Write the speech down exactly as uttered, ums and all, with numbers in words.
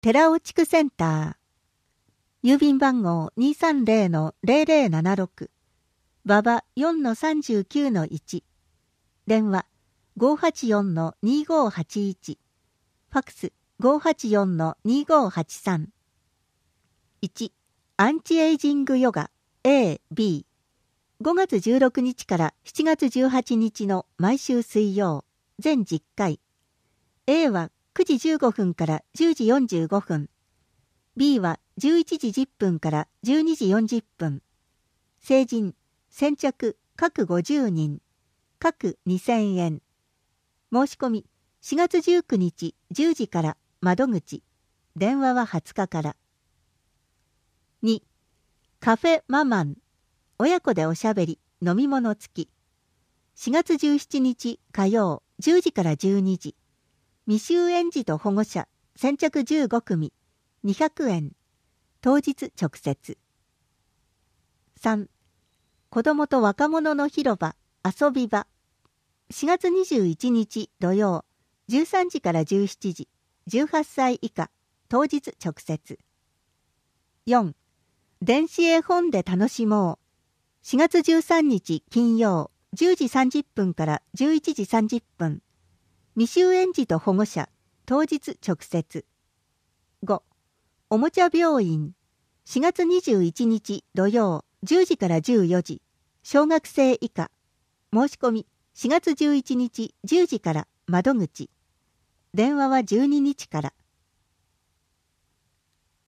寺尾地区センター。郵便番号 にーさんぜろのぜろぜろななろく。馬場 よんのさんじゅうきゅうのいち。電話 ごーはちよんのにーごーはちいち。ファクス ごーはちよんのにーごーはちさん。いち. アンチエイジングヨガ A、B。ごがつじゅうろくにちからしちがつじゅうはちにちの毎週水曜、全じゅっかい。A はくじじゅうごふんからじゅうじよんじゅうごふん。B はじゅういちじじゅっぷんからじゅうにじよんじゅっぷん。成人、先着、各ごじゅうにん。各にせんえん。申し込み、しがつじゅうくにちじゅうじから窓口。電話ははつかから。に. カフェママン。親子でおしゃべり、飲み物付き。しがつじゅうしちにち火曜、じゅうじからじゅうにじ。未就園児と保護者、先着じゅうごくみ、にひゃくえん。当日直接。さん. 子どもと若者の広場、遊び場。しがつにじゅういちにち土曜、じゅうさんじからじゅうしちじ、じゅうはっさい以下、当日直接。よん. 電子絵本で楽しもう。しがつじゅうさんにち金曜、じゅうじさんじゅっぷんからじゅういちじさんじゅっぷん。未就園児と保護者、当日直接。ご. おもちゃ病院。しがつにじゅういちにち土曜、じゅうじからじゅうよじ。小学生以下。申し込み、しがつじゅういちにちじゅうじから窓口。電話はじゅうににちから。